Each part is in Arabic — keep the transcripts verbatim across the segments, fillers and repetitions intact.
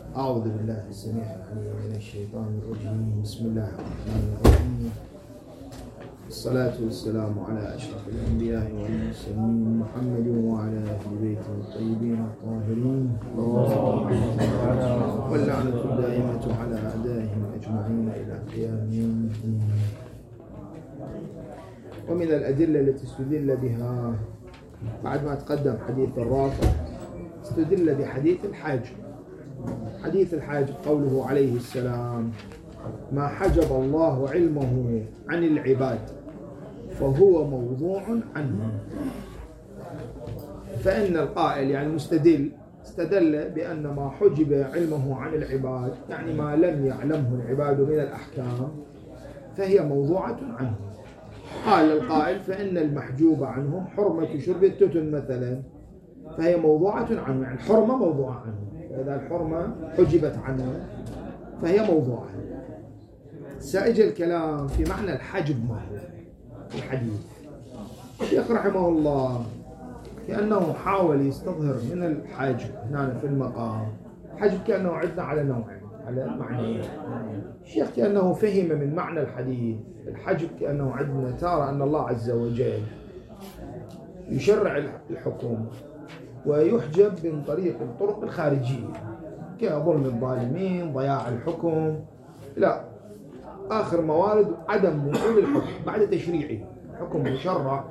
أعوذ بالله السميع العليم من الشيطان الرجيم. بسم الله الرحمن الرحيم. الصلاة والسلام على أشرف الأنبياء والمرسلين محمد وعلى أهل بيته الطيبين الطاهرين، واللعنة الدائمة على أعدائهم أجمعين إلى قيام يوم الدين. ومن الأدلة التي استدل بها بعد ما تقدم حديث الرافع، استدل بحديث الحاجب. حديث الحاجب قوله عليه السلام: ما حجب الله علمه عن العباد فهو موضوع عنه. فإن القائل يعني المستدل استدل بأن ما حجب علمه عن العباد يعني ما لم يعلمه العباد من الأحكام فهي موضوعة عنه. قال القائل: فإن المحجوب عنهم حرمة شرب التتن مثلا فهي موضوعة عنه، يعني الحرمة موضوعة عنه، فإذا الحرمة حجبت عنه فهي موضوعة. سائج الكلام في معنى الحجب ما هو الحديث. الشيخ رحمه الله كأنه حاول يستظهر من الحجب هنا في المقام. الحجب كأنه عدنا على نوعين، على معنيين. الشيخ كأنه فهم من معنى الحديث الحجب كأنه عندنا ترى أن الله عز وجل يشرع الحكم ويحجب من طريق الطرق الخارجية كظلم الظالمين، ضياع الحكم، لا آخر موارد عدم وصول الحكم بعد تشريعه. الحكم مشرع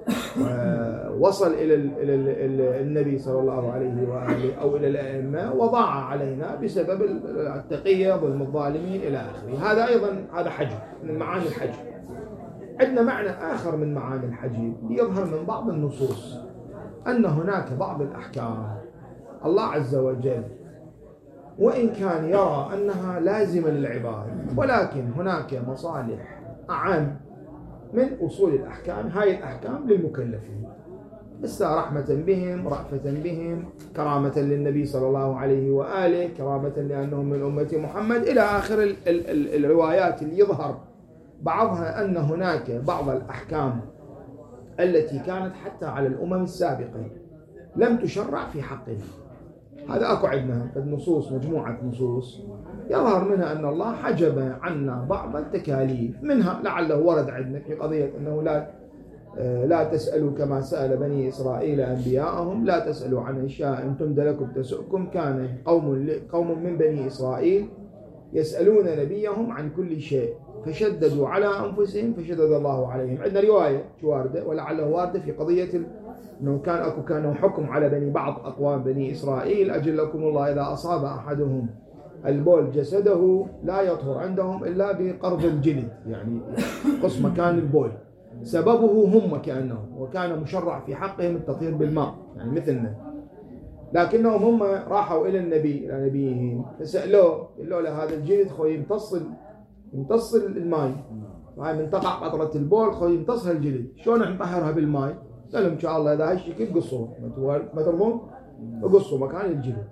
ووصل إلى النبي صلى الله عليه وآله أو إلى الأئمة وضاع علينا بسبب التقية، ظلم الظالمين إلى آخره. هذا أيضا هذا حجب من معاني الحجب. عندنا معنى آخر من معاني الحجب يظهر من بعض النصوص أن هناك بعض الأحكام الله عز وجل وإن كان يرى أنها لازمة للعباد، ولكن هناك مصالح أعم من أصول الأحكام. هاي الأحكام للمكلفين، بس رحمة بهم، رأفة بهم، كرامة للنبي صلى الله عليه وآله، كرامة لأنهم من أمة محمد إلى آخر ال ال ال الروايات اللي يظهر بعضها أن هناك بعض الأحكام التي كانت حتى على الأمم السابقة لم تشرع في حقنا. هذا أكو عندنا النصوص، مجموعة نصوص يظهر منها أن الله حجب عنا بعض التكاليف، منها لعله ورد عندنا في قضية أنه لا لا تسألوا كما سأل بني إسرائيل أنبياءهم، لا تسألوا عن أشياء إن تبد لكم تسؤكم. كان قوم قوم من بني إسرائيل يسألون نبيهم عن كل شيء فشددوا على أنفسهم فشدد الله عليهم. عندنا رواية واردة ولعله واردة في قضية أنه كان أكو كانوا حكم على بني بعض أقوام بني إسرائيل: أجلكم الله إذا أصاب أحدهم البول جسده لا يطهر عندهم إلا بقرض الجلد، يعني قص مكان البول، سببه هم كأنه، وكان مشرع في حقهم التطهير بالماء يعني مثلنا. لكنهم هم راحوا إلى النبي إلى نبيهم فسألوه، قالوا له هذا الجلد خوي يمتص يمتص الماء، هاي من تقع قطرة البول خوي يمتص الجلد، شلون نطهرها بالماء؟ قال لهم إن شاء الله إذا هالشكل قصوا ما ترضون قصوا مكان الجلد.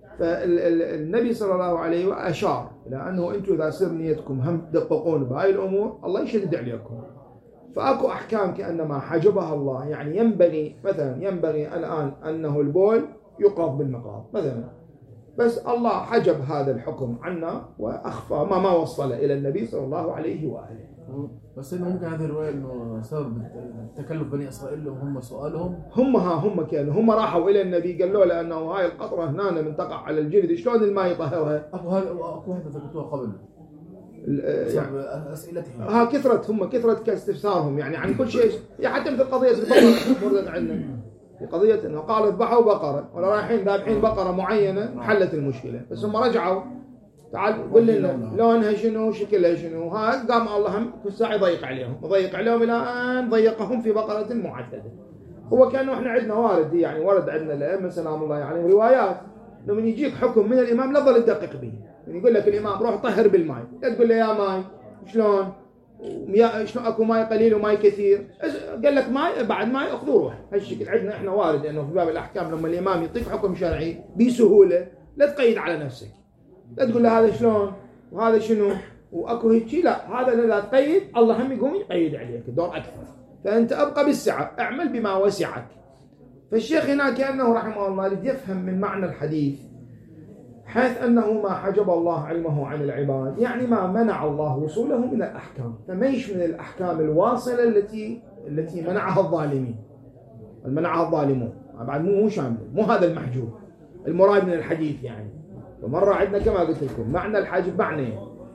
فالنبي صلى الله عليه وسلم أشار إلى أنه أنتم إذا صير نيتكم هم تدققون بهاي الأمور الله يشدد عليكم. فأكو أحكام كأنما حجبها الله، يعني ينبغي مثلا ينبغي الآن أنه البول يقرض بالمقراض مثلا، بس الله حجب هذا الحكم عنا وأخفى ما ما وصل إلى النبي صلى الله عليه وآله. بس إنه ممكن هذه الرواية إنه سبب تكلف بني إسرائيل هم سؤالهم هم ها هم كانوا هم راحوا إلى النبي قالوا له أنه هاي القطرة هنا من تقع على الجلد شلون الماء يطهرها؟ أكو هذا أكو واحدة ذكرتوها قبل يعني أسئلتهم ها كثرة هم كثرة كاستفسارهم يعني عن كل شيء، يعني حتى مثل قضية البقرة وردت عندنا في قضية إنه قال اذبحوا بقرة ولا رايحين ذابحين بقرة معينة حلت المشكلة، بس هم رجعوا تعال قل لنا لونها شنو شكلها شنو. ها قام الله هم كل ساعة يضيق عليهم يضيق عليهم إلى أن ضيقهم في بقرة معددة. هو كانوا إحنا عندنا وارد يعني ورد عندنا الأئمة سلام الله عليهم يعني روايات لما يجيك حكم من الإمام لا تظل تدقق به، يعني يقول لك الإمام روح طهر بالماء، لا تقول له يا ماي شلون ويا شلون أكو ماي قليل وماي كثير، قال لك ماي بعد ماي أخذوا روح. هالشكل عندنا إحنا وارد إنه في باب الأحكام لما الإمام يعطيك حكم شرعي بسهولة لا تقيد على نفسك، لا تقول له هذا شلون وهذا شنو واكو هيك، لا هذا لا تقيد الله هم يقوم يقيد عليك دور اكثر، فانت ابقى بالسعه اعمل بما وسعك. فالشيخ هنا كانه رحمه الله يفهم من معنى الحديث حيث أنه ما حجب الله علمه عن العباد، يعني ما منع الله وصوله من الأحكام، فميش من الأحكام الواصلة التي التي منعها الظالمين، منعها الظالمون، بعد مو مو شامل، مو هذا المحجوب المراد من الحديث يعني. ومرة عندنا كما قلت لكم معنى الحجب معنى،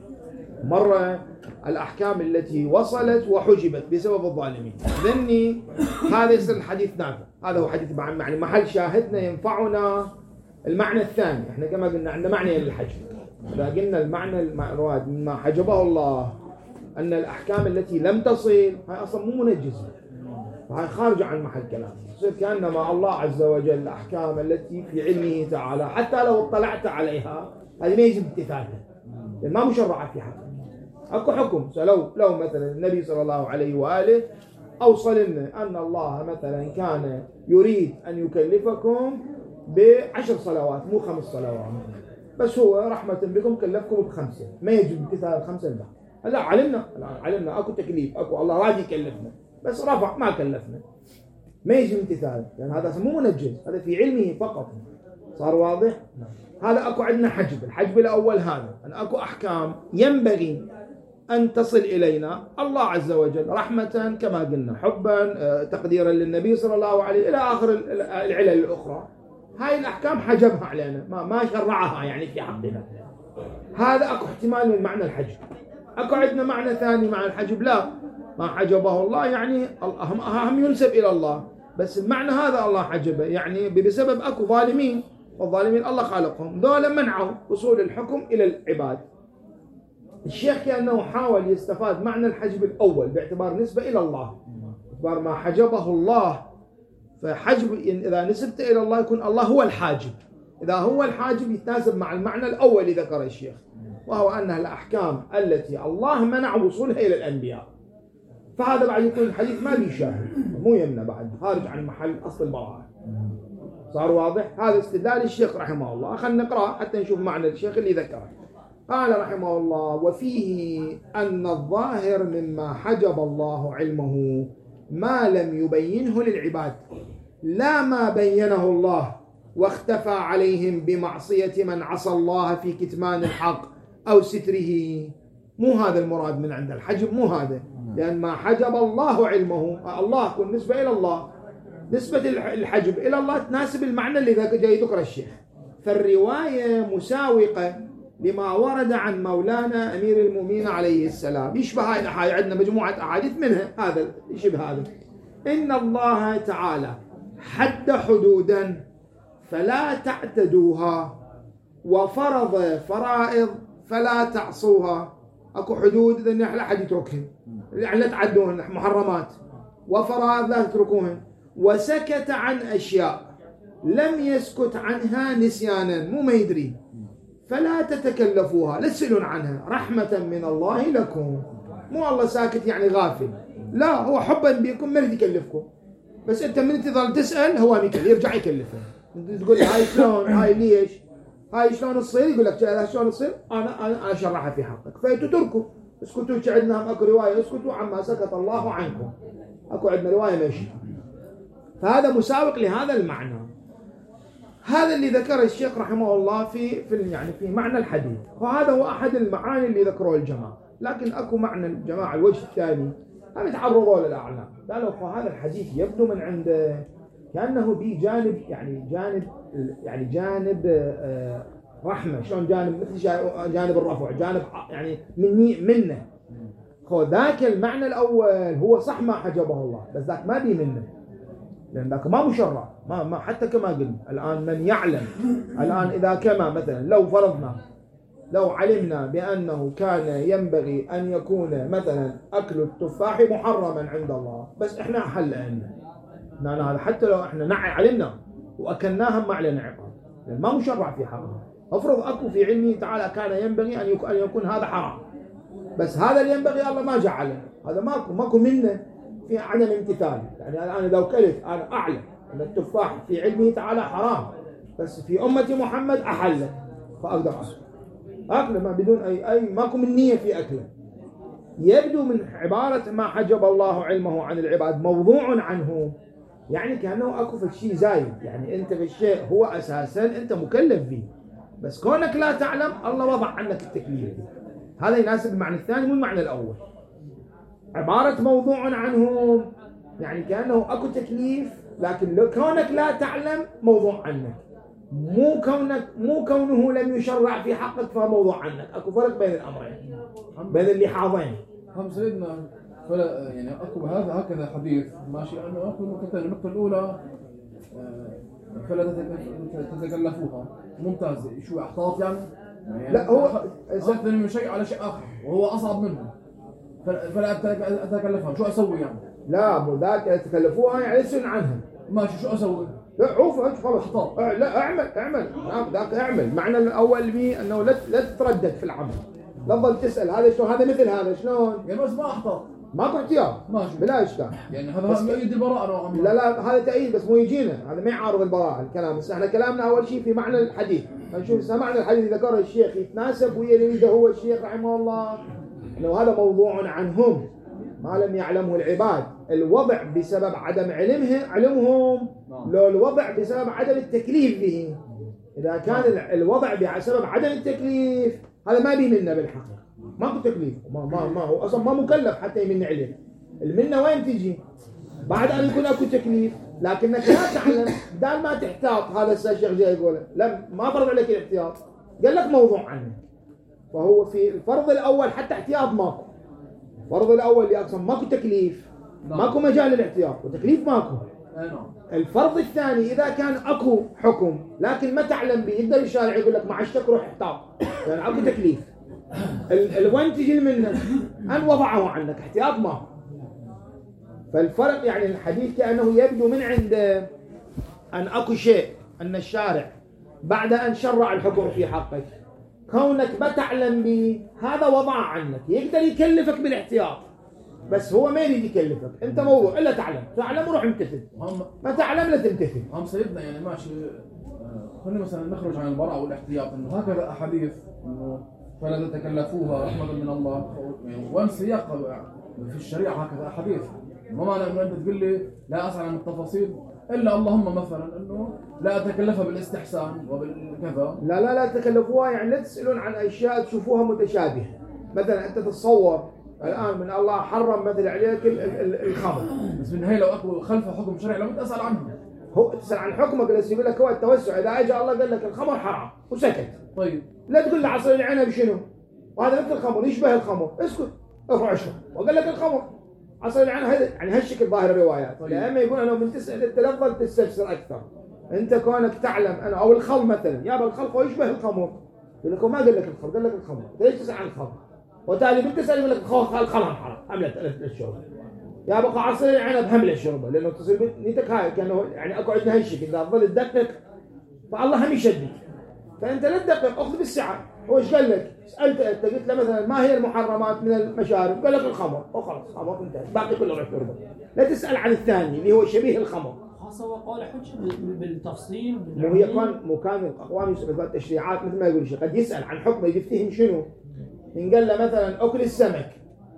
مرة الأحكام التي وصلت وحجبت بسبب الظالمين، ذني هذا يصير الحديث نافع. هذا هو حديث يعني محل شاهدنا ينفعنا المعنى الثاني. احنا كما قلنا عندنا معنى للحجب، إذا قلنا المعنى المراد مما حجبه الله أن الأحكام التي لم تصل هاي أصلا مو منجزة، فهاي خارجة عن محل كلام. يصير كأنما الله عز وجل الأحكام التي في علمه تعالى حتى لو اطلعت عليها هذه ما يجب امتثالها لأن ما مشرعة في حق. أكو حكم لو لو مثلا النبي صلى الله عليه وآله أوصل لنا أن الله مثلا كان يريد أن يكلفكم بعشر صلوات مو خمس صلوات، بس هو رحمة بكم كلفكم بخمسة، ما يجب امتثال الخمسة. لا هلا علمنا علمنا أكو تكليف، أكو الله راضي يكلفنا بس رفع ما كلفنا، ما يجب امتثال لأن يعني هذا مو منجز، هذا في علمه فقط. صار واضح؟ هذا أكو عندنا حجب. الحجب الأول هذا أن أكو أحكام ينبغي أن تصل إلينا الله عز وجل رحمة كما قلنا، حبا، تقديرا للنبي صلى الله عليه إلى آخر العلل الأخرى. هاي الأحكام حجبها علينا، ما ما شرعها يعني في حقنا. هذا أكو احتمال من معنى الحجب. أكو عندنا معنى ثاني مع الحجب، لا ما حجبه الله يعني أهم أهم ينسب إلى الله، بس المعنى هذا الله حجبه يعني بسبب أكو ظالمين، والظالمين الله خالقهم، ذولا منعوا وصول الحكم إلى العباد. الشيخ كأنه حاول يستفاد معنى الحجب الأول باعتبار نسبة إلى الله، باعتبار ما حجبه الله، فحجب إذا نسبت إلى الله يكون الله هو الحاجب، إذا هو الحاجب يتناسب مع المعنى الأول اللي ذكره الشيخ، وهو أنها الأحكام التي الله منع وصولها إلى الأنبياء. فهذا بعد يكون الحديث ما بيشاهد، مو يمنع، بعد خارج عن محل أصل البراءة. صار واضح؟ هذا استدلال الشيخ رحمه الله. خلينا نقرأ حتى نشوف معنى الشيخ اللي ذكره. قال رحمه الله: وفيه أن الظاهر مما حجب الله علمه ما لم يبينه للعباد، لا ما بينه الله واختفى عليهم بمعصية من عصى الله في كتمان الحق أو ستره. مو هذا المراد من عند الحجب، مو هذا، لأن ما حجب الله علمه، الله كن نسبة إلى الله، نسبة الحجب إلى الله تناسب المعنى اللي جاي ذكر الشيخ. فالرواية مساوقة لما ورد عن مولانا أمير المؤمنين عليه السلام، يشبه هاي الأحاديث، عندنا مجموعة أحاديث منها هذا يشبه هذا. إن الله تعالى حد حدودا فلا تعتدوها، وفرض فرائض فلا تعصوها. أكو حدود لا أحد يتركها، يعني لا تعدوهن، محرمات، وفرائض لا تتركوهن. وسكت عن أشياء لم يسكت عنها نسيانا، مو ما يدري، فلا تتكلفوها، لا تسألون عنها، رحمة من الله لكم. مو الله ساكت يعني غافل، لا، هو حبا بكم ما يكلفكم، بس أنت من تظل تسأل هو ميكل يرجع يكلفه. تقول هاي شلون، هاي ليش، هاي شلون تصير، يقول لك شلون تصير، أنا أنا أنا شرحها في حقك، فيتتركوا اسكتوا. عندنا أكو رواية اسكتوا عما سكت الله عنكم، أكو عندنا رواية ماشي. فهذا مساوق لهذا المعنى. هذا اللي ذكره الشيخ رحمه الله في في يعني في معنى الحديث، وهذا هو أحد المعاني اللي ذكروه الجماعة. لكن أكو معنى الجماعة الوجه الثاني هم يتعرضوا للأعلام، قالوا هذا الحديث يبدو من عنده كأنه به جانب يعني جانب يعني جانب رحمة، شلون جانب مثل جانب الرفع، جانب يعني مني منه. هو ذاك المعنى الأول هو صح ما حجبه الله، بس ذاك ما بي منه، لأن ذاك ما مشرع، ما ما حتى كما قلنا الآن من يعلم الآن إذا كما مثلا لو فرضنا لو علمنا بأنه كان ينبغي أن يكون مثلا أكل التفاح محرما عند الله، بس إحنا أحل عنا، يعني هذا حتى لو إحنا نعي علمنا وأكلناها ما علينا عقاب، لأن ما مشرع في حرام. أفرض أكو في علمه تعالى كان ينبغي أن يكون, أن يكون هذا حرام، بس هذا اللي ينبغي الله ما جعله، هذا ماكو ماكو منه في عدم امتثال. يعني أنا لو كلت أنا أعلم أن التفاح في علمه تعالى حرام، بس في أمة محمد أحله، فأقدر أكله أكله ما بدون أي أي ماكو من نية في أكله. يبدو من عبارة ما حجب الله علمه عن العباد موضوع عنه، يعني كأنه أكو في شيء زايد، يعني أنت في الشيء هو أساسا أنت مكلف به، بس كونك لا تعلم الله وضع عنك التكليف. هذا يناسب المعنى الثاني مو المعنى الأول. عبارة موضوع عنهم يعني كأنه أكو تكليف، لكن لو كونك لا تعلم موضوع عنك، مو كونك مو كونه لم يشرع في حقك فهو موضوع عنك. أكو فرق بين الأمرين، بين اللحاظين. هم سيدنا فلا يعني أكو هذا هكذا حديث ماشي أنه أكو نقطتين. النقطة الأولى فلا تتكلفوها، ممتاز. شو احتاط يعني؟ يعني لا هو أخذني من شيء على شيء آخر وهو أصعب منه، فلا أتكلفها. شو أسوي يعني؟ لا مو ذاك تكلفوها يعني يسأل عنها. ماشي شو أسوي؟ لا عوف أنت خلاص احتاط. لا اعمل اعمل ذاك اعمل. معنى الأول به أنه لا لا تتردد في العمل، لا تظل تسأل هذا شلون، هذا مثل هذا شلون. يعني بس ما احتاط، ماكو احتياط ماشي بلا اشكال. يعني هذا يؤيد البراءة نوعا ما. لا لا هذا تأييد بس مو يجينا، هذا ما يعارض البراءة الكلام. بس احنا كلامنا اول شيء في معنى الحديث. نشوف معنى الحديث اللي ذكره الشيخ يتناسب ويا اللي يريده هو الشيخ رحمه الله، انه هذا موضوع عنهم ما لم يعلمه العباد. الوضع بسبب عدم علمه علمهم، لو الوضع بسبب عدم التكليف به. اذا كان الوضع بسبب عدم التكليف هذا ما بي منا بالحق، ماكو تكليف، ما ما ما هو اصلا ما مكلف حتى يمن علم. المنة وين تجي؟ بعد ان يكون اكو تكليف، لكنك لا تعلم. بدال ما تحتاط، هذا الشيخ جاي يقول لا ما فرض عليك الاحتياط، قال لك موضوع عنه. فهو في الفرض الاول حتى احتياط ماكو. الفرض الاول اللي اقصد ماكو تكليف، ماكو مجال للاحتياط، وتكليف ماكو. الفرض الثاني اذا كان اكو حكم لكن ما تعلم به، يقدر الشارع يقول لك معشتك روح احتاط، يعني اكو تكليف. وين تجي منه؟ ان وضعه عنك احتياط ماكو. فالفرق يعني الحديث كأنه يبدو من عند أن أكو شيء، أن الشارع بعد أن شرع الحكم في حقك كونك ما تعلم به هذا وضع عنك. يقدر يكلفك بالاحتياط بس هو ما يريد يكلفك. أنت موضوع إلا تعلم، تعلم وروح امتثل، ما تعلم لا تمتثل. هم سيدنا يعني ماشي. خلينا مثلا نخرج عن البراءة والاحتياط، إنه هكذا أحاديث إنه فلا تتكلفوها رحمة من الله، يعني وين سياق في الشريعة هكذا أحاديث. ما معنى انه انت تقول لي لا اسال عن التفاصيل الا اللهم مثلا انه لا اتكلفها بالاستحسان وبالكذا. لا لا لا تكلفوها يعني لا تسالون عن اشياء تشوفوها متشابهه. مثلا انت تتصور الان من الله حرم مثل عليك الخمر، بس بالنهايه لو اكو خلفه حكم شرعي لابد اسال عنه. هو تسال عن حكمك بس يقول لك هو التوسع. اذا اجى الله قال لك الخمر حرام وسكت، طيب لا تقول له عصير العنب شنو وهذا مثل الخمر يشبه الخمر، اسكت ارفع اشرب. وقال لك الخمر عصير عنه يعني هالشكل ظاهر الروايات. لأما يقول أنا من تسأل أنت لفظل تستفسر أكثر. أنت كونك تعلم أنا أو الخل مثلا يا بالخل ويشبه الخمر، يقول لك ما قال لك الخل قال لك الخمر، ليش تسأل عن الخمر؟ وتالي بتسأل يقول لك الخل الخل حرام هملة الشرب. يا بقى عصير العنب هملة الشربة، لأنه تصير نيتك هاي كأنه يعني أكو عندنا هالشكل. إذا تظل تدقق فالله هم يشدك. فأنت لا تدقق، أخذ بالسعة. هو ايش قال لك؟ سألت أنت قلت له مثلا ما هي المحرمات من المشارب؟ قال لك الخمر، وخلاص خمر انتهى، باقي كله راح يشربه. لا تسأل عن الثاني اللي هو شبيه الخمر. خاصة وقال حج بالتفصيل. مو هي كان مو كان الاقوام يسأل التشريعات مثل ما يقول الشيخ، قد يسأل عن حكم يفتهم شنو؟ إن قال له مثلا أكل السمك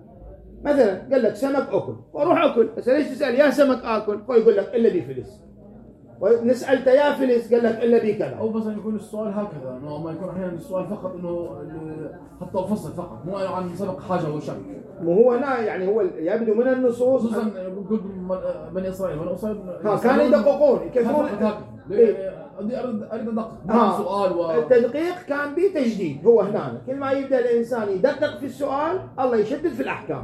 مثلا، قال لك سمك أكل، وأروح أكل، بس ليش تسأل يا سمك آكل؟ هو يقول لك إلا بفلس. ونسألته يا فلس قال لك إلا بي كذا. أو مثلا يكون السؤال هكذا، إنه ما يكون أحيانا السؤال فقط إنه حتى الفصل فقط، مو عن سبق حاجة وشك. مو هو هنا يعني هو يبدو من النصوص. خصوصا قلت بني إسرائيل، بني إسرائيل كانوا يدققون يكثرون. إيه؟ أريد أريد أدقق آه. سؤال و... التدقيق كان به تجديد. هو هنا كل ما يبدأ الإنسان يدقق في السؤال الله يشدد في الأحكام.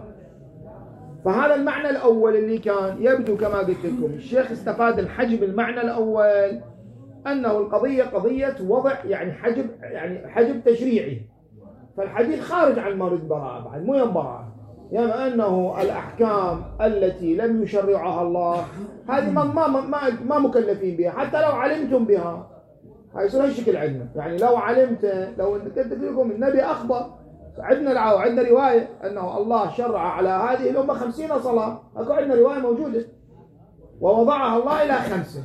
فهذا المعنى الأول اللي كان يبدو كما قلت لكم الشيخ استفاد الحجب. المعنى الأول أنه القضية قضية وضع يعني حجب، يعني حجب تشريعي. فالحديث خارج عن مورد البراءة، بعد مو ينبراءة، يعني أنه الأحكام التي لم يشرعها الله هذه ما ما ما, ما مكلفين بها حتى لو علمتم بها. هاي يصير هالشكل عندنا، يعني لو علمت، لو كنت لكم النبي أخبر عندنا العو عندنا رواية أنه الله شرع على هذه الأمة خمسين صلاة. أكو عندنا رواية موجودة ووضعها الله إلى خمسة،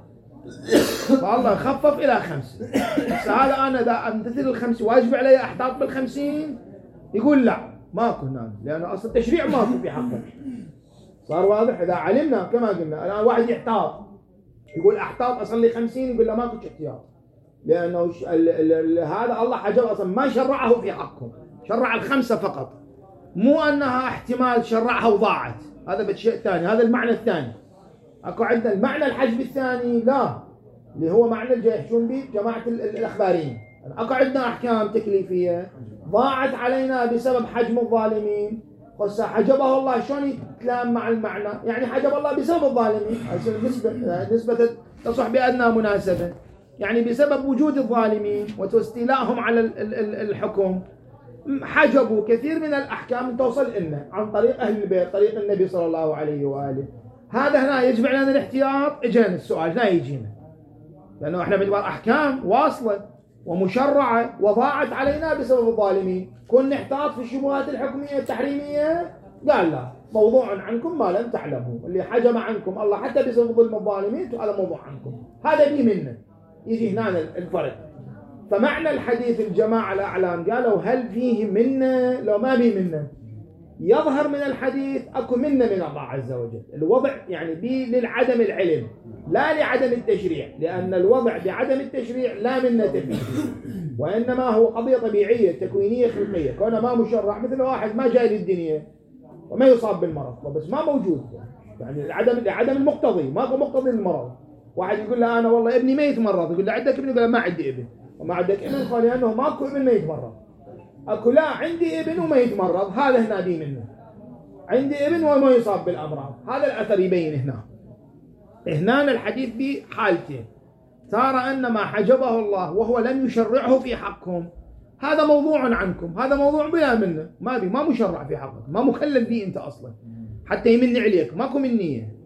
فالله خفف إلى خمسة. بس هذا أنا إذا أمتثل الخمسة واجب علي أحتاط بالخمسين؟ يقول لا ماكو هنا، لأن أصل التشريع ماكو في حقك. صار واضح؟ إذا علمنا كما قلنا الآن واحد يحتاط يقول أحتاط أصلي خمسين، يقول لا ماكو احتياط. لأنه ش... ال... ال... ال... هذا الله حجب أصلا ما شرعه في حقهم، شرع الخمسة فقط، مو أنها احتمال شرعها وضاعت، هذا بشيء ثاني، هذا المعنى الثاني. أكو عندنا المعنى الحجب الثاني لا، اللي هو معنى اللي يحجون به جماعة ال... الأخباريين. أكو عندنا أحكام تكليفية ضاعت علينا بسبب حجم الظالمين، قصة حجبه الله، شلون يتلام مع المعنى؟ يعني حجب الله بسبب الظالمين، نسبة نسبة تصح بأدنى مناسبة، يعني بسبب وجود الظالمين واستيلائهم على الحكم حجبوا كثير من الأحكام توصل لنا عن طريق أهل البيت، طريق النبي صلى الله عليه وآله. هذا هنا يجب علينا الاحتياط. اجينا السؤال هنا يجينا، لأنه احنا باعتبار أحكام واصلة ومشرعة وضاعت علينا بسبب الظالمين، كن نحتاط في الشبهات الحكمية التحريمية؟ قال لا، موضوع عنكم ما لم تعلموا، اللي حجم عنكم الله حتى بسبب ظلم الظالمين هذا موضوع عنكم، هذا بيه منه. يجي هنا الفرق. فمعنى الحديث الجماعة الأعلام قالوا هل فيه منه لو ما بيه منه؟ يظهر من الحديث أكو منه من الله عز وجل، الوضع يعني بيه للعدم العلم لا لعدم التشريع، لأن الوضع بعدم التشريع لا منه فيه، وإنما هو قضية طبيعية تكوينية خلقية، كونه ما مشرع، مثل واحد ما جاي للدنيا وما يصاب بالمرض بس ما موجود، يعني العدم لعدم المقتضي، ماكو مقتضي للمرض. واحد يقول له أنا والله ابني ما يتمرض، يقول له عندك ابن؟ يقول له ما عندي ابن. وما عندك ابن قال لأنه ماكو ابن ما يتمرض. أكو لا عندي ابن وما يتمرض، هذا هنا بي منه، عندي ابن وما يصاب بالأمراض، هذا الأثر يبين هنا. هنا الحديث بحالتين، ترى أن ما حجبه الله وهو لم يشرعه في حقهم هذا موضوع عنكم، هذا موضوع بلا منه، ما بي ما مشرع في حقك، ما مكلف به أنت أصلا حتى يمن عليك، ماكو منية.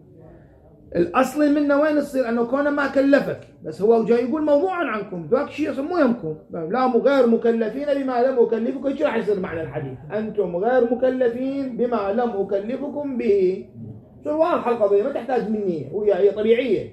الأصل منه وين يصير؟ أنه كونه ما كلفك، بس هو جاي يقول موضوع عنكم، ذاك شيء مو يمكم، لا غير مكلفين بما لم أكلفكم. ايش راح يصير معنى الحديث؟ أنتم غير مكلفين بما لم أكلفكم به. شو واضحة القضية، ما تحتاج منية، هي طبيعية.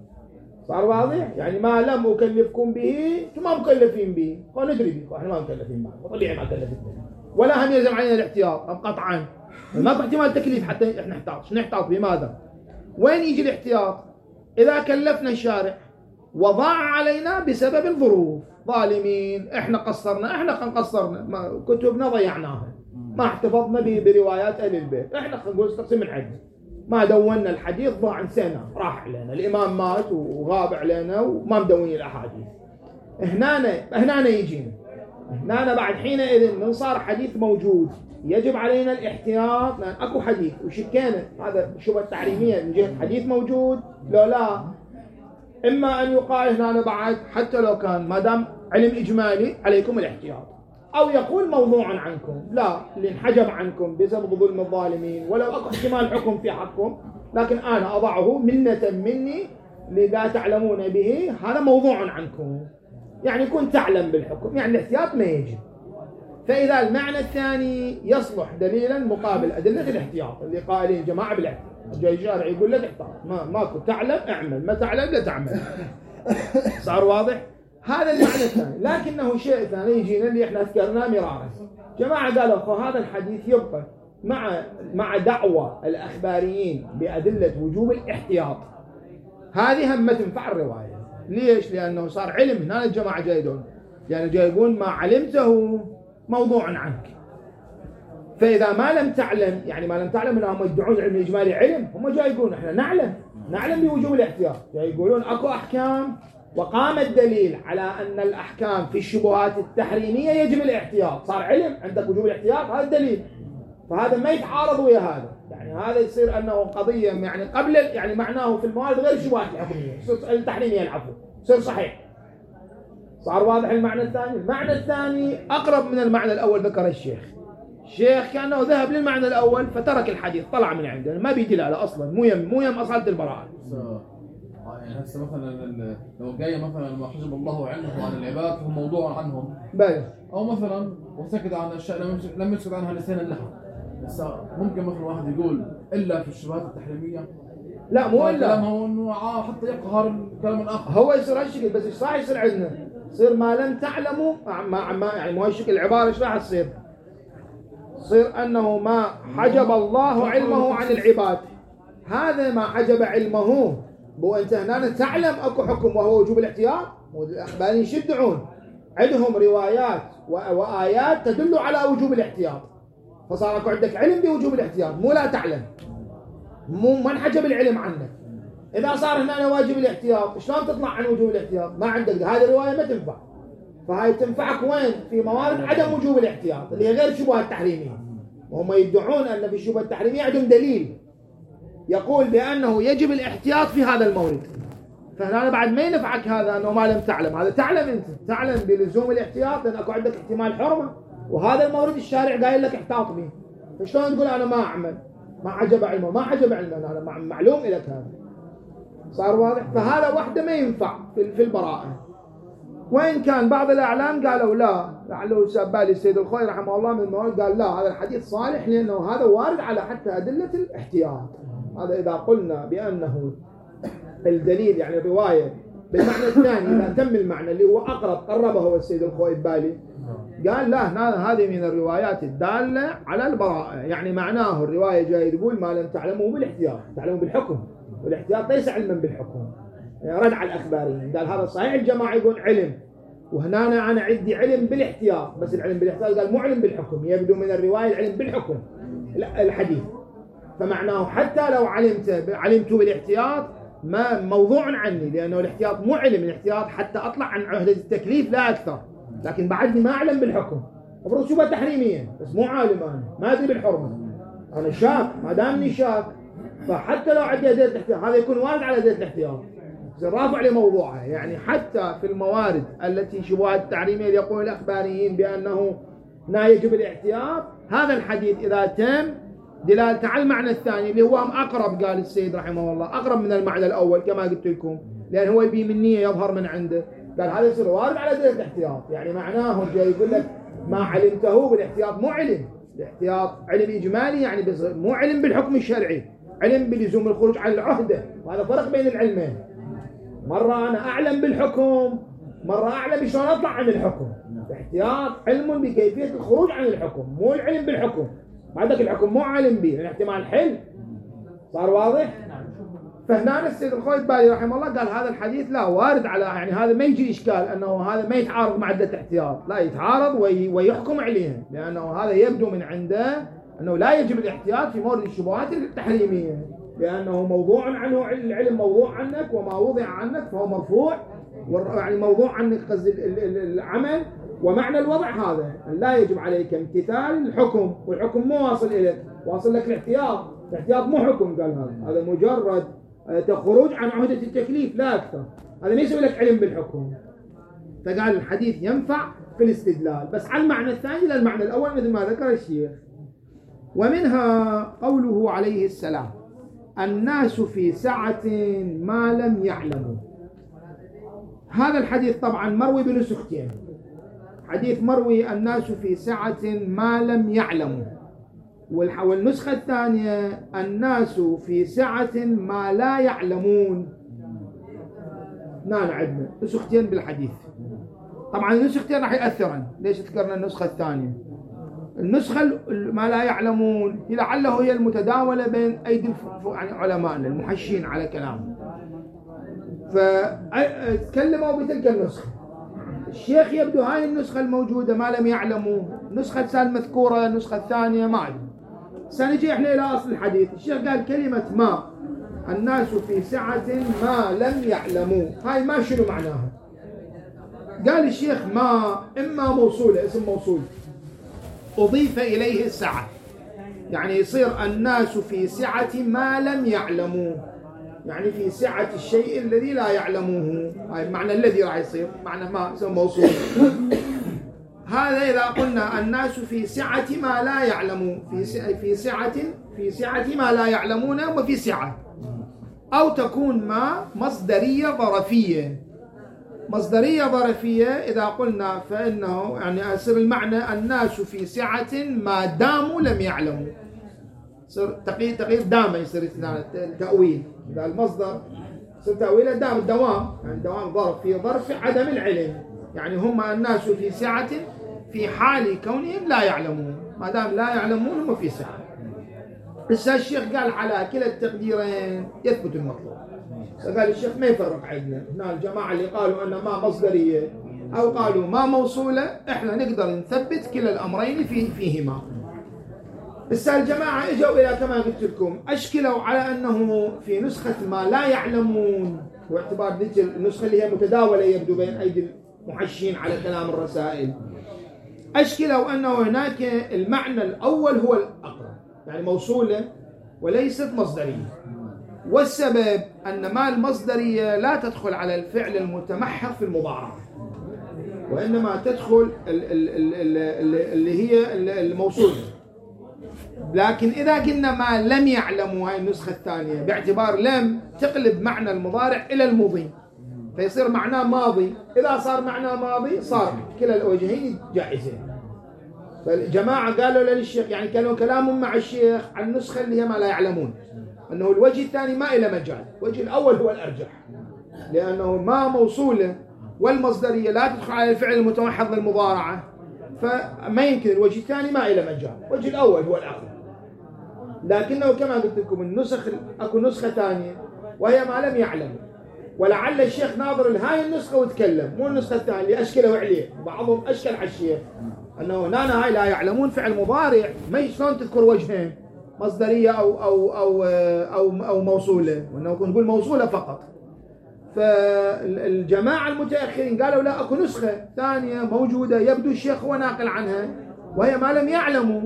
صار واضح؟ يعني ما لم أكلفكم به أنتم ما مكلفين به، قال ندري به، احنا ما مكلفين به، طبيعي ما كلفين به، ولا هم يلزم علينا الاحتياط قطعا، ما في احتمال تكليف حتى احنا نحتاط. شو نحتاط بماذا؟ وين يجي الاحتياط؟ إذا كلفنا الشارع وضاع علينا بسبب الظروف، ظالمين، احنا قصرنا، احنا قصرنا، ما كتبنا ضيعناها، ما احتفظنا بروايات أهل البيت، احنا خلينا نقول استقسم من عدل، ما دوننا الحديث، ضاع نسينا، راح علينا، الإمام مات وغاب علينا وما مدونين الأحاديث. هنا هنا يجينا هنا بعد حينئذ من صار حديث موجود يجب علينا الاحتياط، لأن أكو حديث وشكينا هذا شبهة تعريمية من جهة حديث موجود لو لا، إما أن يقال هنا بعد حتى لو كان ما دام علم إجمالي عليكم الاحتياط، أو يقول موضوع عنكم، لا اللي انحجب عنكم بسبب ظلم الظالمين ولو أكو احتمال حكم في حقكم، لكن أنا أضعه منة مني لذا تعلمون به، هذا موضوع عنكم، يعني كنت تعلم بالحكم، يعني الاحتياط ما يجب. فإذا المعنى الثاني يصلح دليلا مقابل أدلة الاحتياط اللي قائلين جماعة بالاحتياط، جاي شارع يقول لا تحتاط، ما ماكو، تعلم اعمل، ما تعلم لا تعمل. صار واضح؟ هذا المعنى الثاني. لكنه شيء ثاني يجينا اللي احنا ذكرناه مرارا، جماعة قالوا فهذا الحديث يبقى مع مع دعوة الأخباريين بأدلة وجوب الاحتياط، هذه هم ما تنفع الرواية. ليش؟ لأنه صار علم. هنا الجماعة جايدون يعني جاي يقول ما علمته موضوع عنك، فإذا ما لم تعلم، يعني ما لم تعلم أنهم يدعون علم الإجمالي علم، هم جاي يقولون إحنا نعلم نعلم بوجوب الاحتياط، جاي يقولون أكو أحكام وقام الدليل على أن الأحكام في الشبهات التحريمية يجب الاحتياط، صار علم عندك وجوب الاحتياط، هذا الدليل، فهذا ما يتعارض ويا هذا، يعني هذا يصير أنه قضية يعني قبل يعني معناه في الموارد غير الشبهات الحكمية التحريمية العفو، يصير صحيح. صار واضح المعنى الثاني؟ المعنى الثاني أقرب من المعنى الأول ذكر الشيخ. الشيخ كأنه ذهب للمعنى الأول فترك الحديث، طلع من عنده، ما بيدلالة أصلا، مو يم مو يم أصالة البراءة. يعني هسه مثلا لو جاي مثلا ما حجب الله عنه عن العباد فهو موضوع عنهم، بل أو مثلا وسكت عن الأشياء لم يسكت عنها لسان اللحم، هسه ممكن مثلا واحد يقول إلا في الشبهات التحريمية، لا مو إلا كلامه إنه حتى يقهر الكلام الآخر، هو يصير هالشكل، بس إيش صح يصير عندنا؟ يصير ما لم تعلموا ما ما يعني مو هالشكل العبارة إيش راح تصير؟ يصير أنه ما حجب الله علمه عن العباد، هذا ما حجب علمه بو أنت هنا تعلم أكو حكم وهو وجوب الاحتياط. والأخباريين يدعون عندهم روايات وآيات تدل على وجوب الاحتياط، فصار أكو عندك علم بوجوب الاحتياط، مو لا تعلم، مو ما انحجب العلم عنك. إذا صار هنا واجب الاحتياط شلون تطلع عن وجوب الاحتياط؟ ما عندك هذه الرواية ما تنفع. فهاي تنفعك وين؟ في موارد عدم وجوب الاحتياط اللي هي غير الشبهة التحريمية. وهم يدعون أن في الشبهة التحريمية عندهم دليل يقول بأنه يجب الاحتياط في هذا المورد. فهنا بعد ما ينفعك هذا أنه ما لم تعلم، هذا تعلم أنت، تعلم بلزوم الاحتياط لأن أكو عندك احتمال حرمة، وهذا المورد الشارع قايل لك احتاط به. فشلون تقول أنا ما أعمل؟ ما عجب علمه، ما عجب علمه، أنا معلوم لك هذا. صار واضح؟ فهذا وحده ما ينفع في البراءة. وإن كان بعض الأعلام قالوا لا، لعله سبالي السيد الخوي رحمه الله من الموارد قال لا هذا الحديث صالح لأنه هذا وارد على حتى أدلة الاحتياط. هذا إذا قلنا بأنه الدليل يعني الرواية بالمعنى الثاني إذا تم المعنى اللي هو أقرب قربه هو السيد الخوي البالي قال لا هذه من الروايات الدالة على البراءة، يعني معناه الرواية جاي يقول ما لم تعلموا بالاحتياط، تعلموا بالحكم، والاحتياط ليس علما بالحكم. يعني رد على الأخباريين قال هذا صحيح الجماعة يقول علم، وهنا أنا عندي علم بالاحتياط، بس العلم بالاحتياط قال مو علم بالحكم، يبدو من الرواية العلم بالحكم الحديث. فمعناه حتى لو علمت علمت بالاحتياط ما موضوع عني، لأنه الاحتياط مو علم، الاحتياط حتى أطلع عن عهدة التكليف لا أكثر، لكن بعدني ما أعلم بالحكم. المفروض شبهة تحريمية بس مو عالم، أنا ما أدري بالحرمة، أنا شاك، ما دامني شاك فحتى لو عندي أدلة الاحتياط هذا يكون وارد على أدلة الاحتياط، رافع لموضوعها. يعني حتى في الموارد التي شبهات التحريمية يقول الأخباريين بأنه لا يجب الاحتياط، هذا الحديث إذا تم دلالته على المعنى الثاني اللي هو أقرب، قال السيد رحمه الله أقرب من المعنى الأول كما قلت لكم، لأن هو يبي من نية يظهر من عنده، قال هذا يصير وارد على دلالة الاحتياط. يعني معناه جاي يقول لك ما علمته بالاحتياط مو علم، الاحتياط علم إجمالي يعني مو علم بالحكم الشرعي، علم بلزوم الخروج عن العهدة، وهذا فرق بين العلمين. مرة أنا أعلم بالحكم، مرة أعلم شلون أطلع عن الحكم. الاحتياط علم بكيفية الخروج عن الحكم، مو العلم بالحكم. بعدك الحكم مو عالم به، لأن احتمال حل. صار واضح؟ فهنا السيد الخوي البالي رحمه الله قال هذا الحديث لا وارد على، يعني هذا ما يجي إشكال أنه هذا ما يتعارض مع عدة احتياط، لا يتعارض وي ويحكم عليه، لأنه هذا يبدو من عنده أنه لا يجب الاحتياط في مورد الشبهات التحريمية، لأنه موضوع عنه العلم موضوع عنك، وما وضع عنك فهو مرفوع، يعني موضوع عنك قصد العمل، ومعنى الوضع هذا لا يجب عليك امتثال الحكم، والحكم مو واصل إليك، واصل لك الاحتياط. الاحتياط مو حكم، قال هذا هذا مجرد خروج عن عهدة التكليف لا أكثر، هذا ما يسوي لك علم بالحكم. فقال الحديث ينفع في الاستدلال بس على المعنى الثاني لا المعنى الأول مثل ما ذكر الشيخ. ومنها قوله عليه السلام الناس في سعة ما لم يعلموا. هذا الحديث طبعا مروي بنسختين، حديث مروي الناس في سعة ما لم يعلموا، والنسخة الثانية الناس في سعة ما لا يعلمون. نحن عندنا نسختين بالحديث، طبعا النسختين راح يأثرن. ليش ذكرنا النسخة الثانية؟ النسخة ما لا يعلمون لعله هي المتداولة بين أيدي يعني علمائنا المحشين على كلامه، فتكلموا بتلك النسخة. الشيخ يبدو هاي النسخة الموجودة ما لم يعلموا، النسخة الثانية المذكورة، النسخة الثانية ما أدري. سنجي إحنا إلى أصل الحديث. الشيخ قال كلمة ما الناس في سعة ما لم يعلموا، هاي ما شنو معناها؟ قال الشيخ ما إما موصولة، اسم موصول أضيف إليه السعة، يعني يصير الناس في سعة ما لم يعلموا، يعني في سعة الشيء الذي لا يعلموه. هاي معنى الذي راح يصير معنى ما اسم موصول. هذا إذا قلنا الناس في سعة ما لا يعلمون، في في سعة في سعة ما لا يعلمون وفي سعة، أو تكون ما مصدرية ظرفية. مصدرية ظرفية إذا قلنا فإنه يعني يصير المعنى الناس في سعة ما داموا لم يعلموا، يصير تغيير تغيير دام، يصير تأويل. إذا المصدر يصير تأويله دام الدوام، يعني دوام ظرف في ظرف عدم العلم، يعني هم الناس في سعة في حال كونهم لا يعلمون، ما دام لا يعلمون هم في سعة. بس الشيخ قال على كلا التقديرين يثبت المطلوب. فقال الشيخ ما يفرق عندنا، هنا الجماعة اللي قالوا أن ما مصدرية أو قالوا ما موصولة إحنا نقدر نثبت كلا الأمرين في فيهما. بس الجماعة إجوا إلى كما قلت لكم أشكلوا على أنه في نسخة ما لا يعلمون، واعتبار ذيك النسخة اللي هي متداولة يبدو بين أيدي المحشين على كلام الرسائل، أشكلوا أنه هناك المعنى الأول هو الأقرب، يعني موصولة وليست مصدرية. والسبب أن ما المصدرية لا تدخل على الفعل المتمحض في المضارعة، وإنما تدخل اللي هي الموصولة. لكن إذا قلنا ما لم يعلموا، هاي النسخة الثانية باعتبار لم تقلب معنى المضارع إلى المضي فيصير معناه ماضي، إذا صار معناه ماضي صار كلا الوجهين جائزين. فالجماعة قالوا للشيخ، يعني كانوا كلامهم مع الشيخ عن النسخة اللي هي ما لا يعلمون، أنه الوجه الثاني ما إلى مجال، الوجه الأول هو الأرجح، لأنه ما موصولة والمصدرية لا تدخل على الفعل المتمحض للمضارعة، فما يمكن الوجه الثاني ما إلى مجال، الوجه الأول هو الأقرب. لكنه كما قلت لكم النسخ أكو نسخة ثانية وهي ما لم يعلم، ولعل الشيخ ناظر لهاي النسخة وتكلم، مو النسخة الثانية اللي أشكلوا عليه، بعضهم أشكل على الشيخ أنه هنا هاي لا يعلمون فعل مضارع، ما شلون تذكر وجهين مصدرية أو أو أو أو, أو موصولة، وأنه نقول موصولة فقط. فالجماعة المتأخرين قالوا لا، أكو نسخة ثانية موجودة يبدو الشيخ هو ناقل عنها وهي ما لم يعلموا،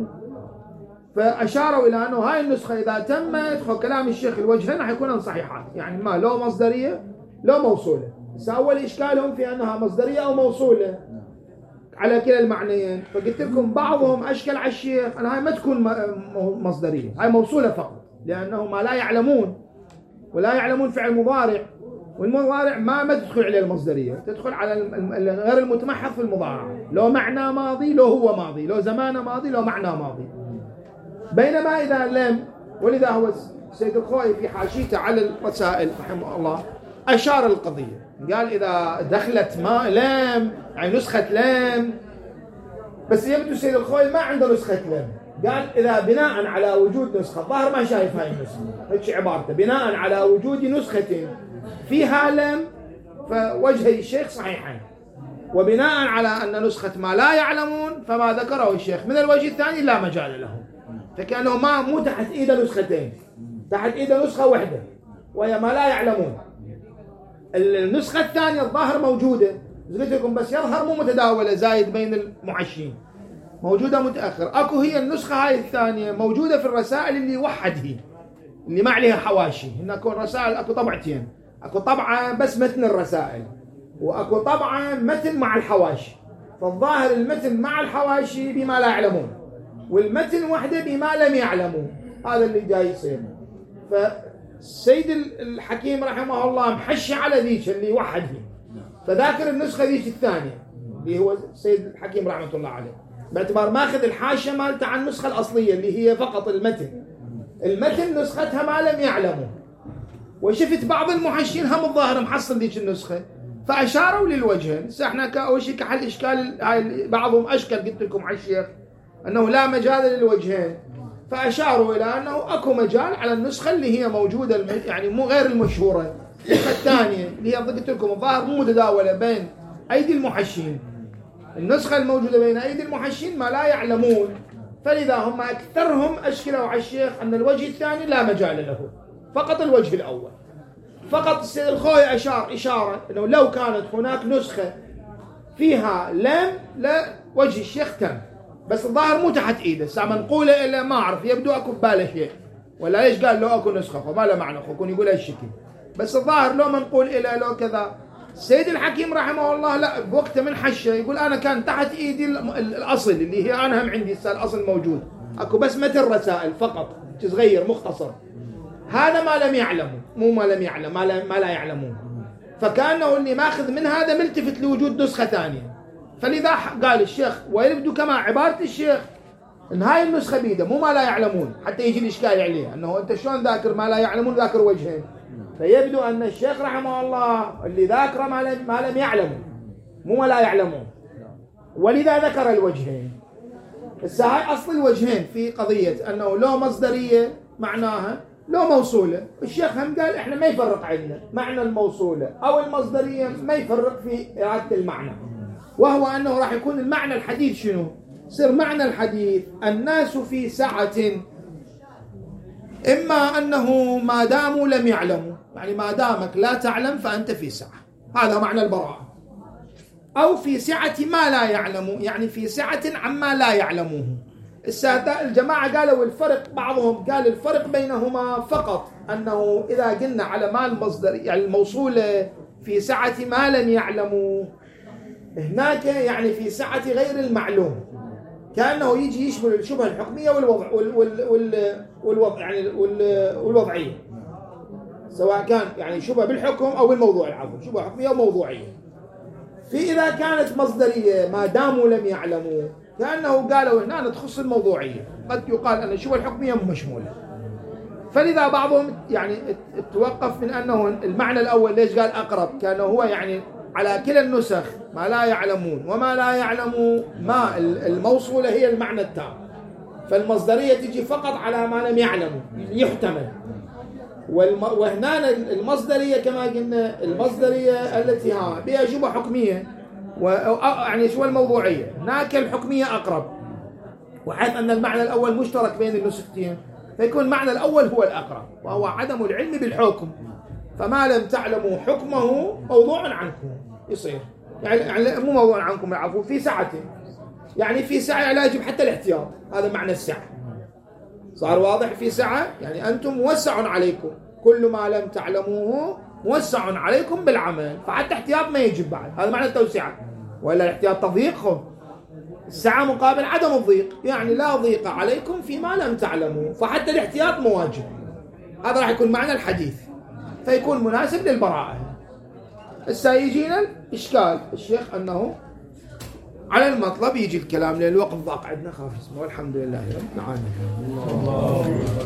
فأشاروا إلى أنه هاي النسخة إذا تم يدخل كلام الشيخ الوجهين راح يكونن صحيحات، يعني ما لو مصدرية لو موصولة. أول إشكالهم في أنها مصدرية أو موصولة على كلا المعنيين، فقلت لكم بعضهم أشكل على الشيخ أن هاي ما تكون مصدرية، هاي موصولة فقط، لأنه ما لا يعلمون ولا يعلمون فعل مضارع، والمضارع ما ما تدخل عليه المصدرية، تدخل على غير المتمحض في المضارع، لو معنى ماضي لو هو ماضي، لو زمان ماضي لو معنى ماضي. بينما إذا لم، ولذا هو السيد الخوئي في حاشيته على الرسائل رحمه الله أشار القضية، قال إذا دخلت ما لم، يعني نسخة لم، بس يبدو السيد الخوئي ما عنده نسخة لم، قال إذا بناء على وجود نسخة، ظاهر ما شايف هاي النسخة، هيك عبارته، بناء على وجود نسخة فيها لم فوجه الشيخ صحيحين، وبناء على أن نسخة ما لا يعلمون فما ذكره الشيخ من الوجه الثاني لا مجال له، فكانوا ما مو تحت إيده نسختين، تحت إيده نسخة واحدة وهي ما لا يعلمون. النسخة الثانية الظاهر موجودة، قلت لكم بس يظهر مو متداولة زايد بين المحشين، موجودة متأخر. أكو هي النسخة هاي الثانية موجودة في الرسائل اللي وحد هي، اللي ما عليها حواشي، هنا أكو الرسائل أكو طبعتين، أكو طبعة بس متن الرسائل، وأكو طبعة متن مع الحواشي، فالظاهر المتن مع الحواشي بما لا يعلمون، والمتن وحده بما لم يعلموا، هذا اللي جاي يصير. فالسيد الحكيم رحمه الله محشي على ذيك اللي وحد هي، فذاكر النسخة ذيك الثانية اللي هو السيد الحكيم رحمة الله عليه، باعتبار ماخذ الحاشة مالته عن النسخة الأصلية اللي هي فقط المتن، المتن نسختها ما لم يعلموا. وشفت بعض المحشين هم الظاهر محصل ذيك النسخة فأشاروا للوجهين. احنا كأول شيء كحل إشكال هاي بعضهم أشكل قلت لكم على الشيخ أنه لا مجال للوجهين، فأشاروا إلى أنه أكو مجال على النسخة اللي هي موجودة يعني مو غير المشهورة، النسخة الثانية اللي هي قلت لكم الظاهر مو متداولة بين أيدي المحشين، النسخة الموجودة بين أيدي المحشين ما لا يعلمون، فلذا هم أكثرهم أشكلوا على الشيخ أن الوجه الثاني لا مجال له، فقط الوجه الأول. فقط السيد الخوئي أشار إشارة أنه لو كانت هناك نسخة فيها لم لا وجه الشيخ تم، بس الظاهر مو تحت إيده، ساعة نقوله إلا ما أعرف، يبدو أكو بباله شيء، ولا ليش قال لو أكو نسخة فما له معنى يكون يقول هالشكل، بس الظاهر لو ما نقول إلا لو كذا. السيد الحكيم رحمه الله لا بوقته من حشه يقول أنا كان تحت إيدي الأصل اللي هي أنا هم عندي الأصل موجود، أكو بس متن رسائل فقط صغير مختصر، هذا ما لم يعلموا، مو ما لم يعلم ما لا, ما لا يعلمون، فكأنه اللي ماخذ من هذا ملتفت لوجود نسخة ثانية. فلذا قال الشيخ ويبدو كما عبارة الشيخ ان هاي النسخة بيده مو ما لا يعلمون، حتى يجي الإشكال عليه أنه أنت شلون ذاكر ما لا يعلمون ذاكر وجهين، فيبدو أن الشيخ رحمه الله اللي ذاكر ما لم, ما لم يعلموا مو ما لا يعلمون، ولذا ذكر الوجهين. هسه هاي أصل الوجهين في قضية أنه لو مصدرية معناها لو موصولة. الشيخ هم قال إحنا ما يفرق عندنا معنى الموصولة أو المصدرية، ما يفرق في إرادة المعنى، وهو أنه راح يكون المعنى الحديث شنو؟ صير معنى الحديث الناس في سعة، إما أنه ما داموا لم يعلموا، يعني ما دامك لا تعلم فأنت في سعة، هذا معنى البراءة، أو في سعة ما لا يعلموا، يعني في سعة عما لا يعلموه. السادة الجماعة قالوا الفرق، بعضهم قال الفرق بينهما فقط أنه إذا قلنا على ما المصدر يعني الموصولة في سعة ما لم يعلموا، هناك يعني في سعة غير المعلوم، كأنه يجي يشمل الشبهة الحكمية والوضع وال وال وال والوضع يعني وال والوضعية، سواء كان يعني شبهة بالحكم أو بالموضوع، العفو شبهة حكمية أو موضوعية. في إذا كانت مصدرية ما داموا لم يعلموا، كأنه قالوا هنا تخص الموضوعية، قد يقال أن الشبهة الحكمية مشمولة. فلذا بعضهم يعني توقف من أنه المعنى الأول ليش قال أقرب، كأنه هو يعني على كلا النسخ ما لا يعلمون وما لا يعلموا، ما الموصولة هي المعنى التام، فالمصدرية تجي فقط على ما لم يعلموا يحتمل. وهنا المصدرية كما قلنا المصدرية التي ها بها شبهة حكمية و يعني شو الموضوعية، هناك الحكمية أقرب، وحيث أن المعنى الأول مشترك بين النسختين فيكون المعنى الأول هو الأقرب، وهو عدم العلم بالحكم، فما لم تعلموا حكمه موضوع عنكم يصير، يعني مو موضوع عنكم العفو، في سعة، يعني في سعة لا يجب حتى الاحتياط، هذا معنى السعة. صار واضح؟ في سعة يعني أنتم موسع عليكم، كل ما لم تعلموه موسع عليكم بالعمل، فحتى احتياط ما يجب بعد، هذا معنى التوسعة، ولا الاحتياط تضييقهم. السعة مقابل عدم الضيق، يعني لا ضيق عليكم فيما لم تعلموا، فحتى الاحتياط مواجب. هذا راح يكون معنى الحديث، فيكون مناسب للبراءة. هسه يجينا الإشكال الشيخ أنه على المطلب يجي الكلام، لأن الوقت ضاق عندنا، خاف اسمه، والحمد لله رب العالمين.